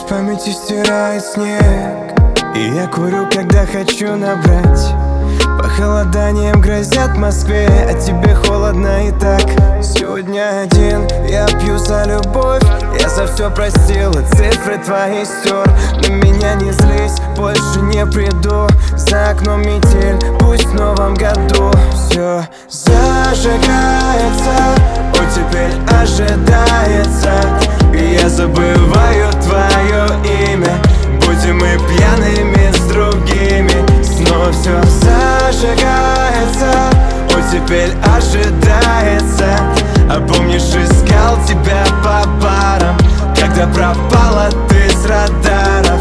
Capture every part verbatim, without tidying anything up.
С памяти стирает снег, и я курю, когда хочу набрать. Похолоданием грозят в Москве, а тебе холодно и так. Сегодня один, я пью за любовь. Я за все простил, и цифры твои стер. На меня не злись, больше не приду. За окном метель, пусть в новом году все зажигается, о, теперь ожидается. И я забываю твое имя. Будем мы пьяными с другими, снова все зажигается, о, теперь ожидается. А помнишь, искал тебя по барам, когда пропала ты с радаров.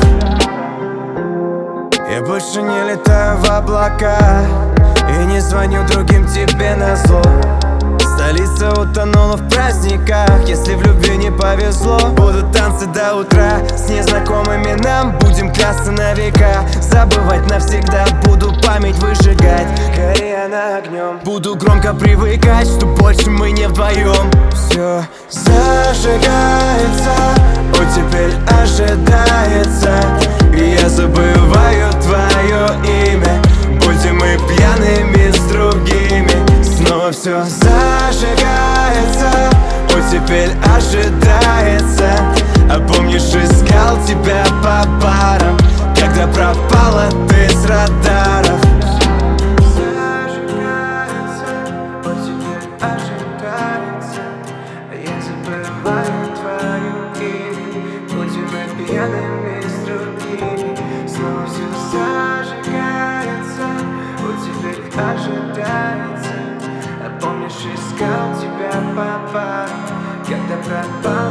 Я больше не летаю в облака и не звоню другим тебе назло. Столица утонула в праздниках, если в любви не повезло. Будут танцы до утра с незнакомыми нам, будем клясться на века. Забывать навсегда, буду память выжигать, горя на огнем. Буду громко привыкать, что больше мы не вдвоем. Все зажигается, о, теперь ожидается. И я забываю твое имя. Будем мы пьяными с другими, снова все зажигается, о, теперь ожидается. А помнишь, искал тебя по барам, когда пропала ты с радаров. Зажигается, о, теперь ожидается. Я забываю твою имя. Будем мы пьяными с другими, снова все зажигается, о, теперь ожидается. А помнишь, искал тебя по барам, когда пропал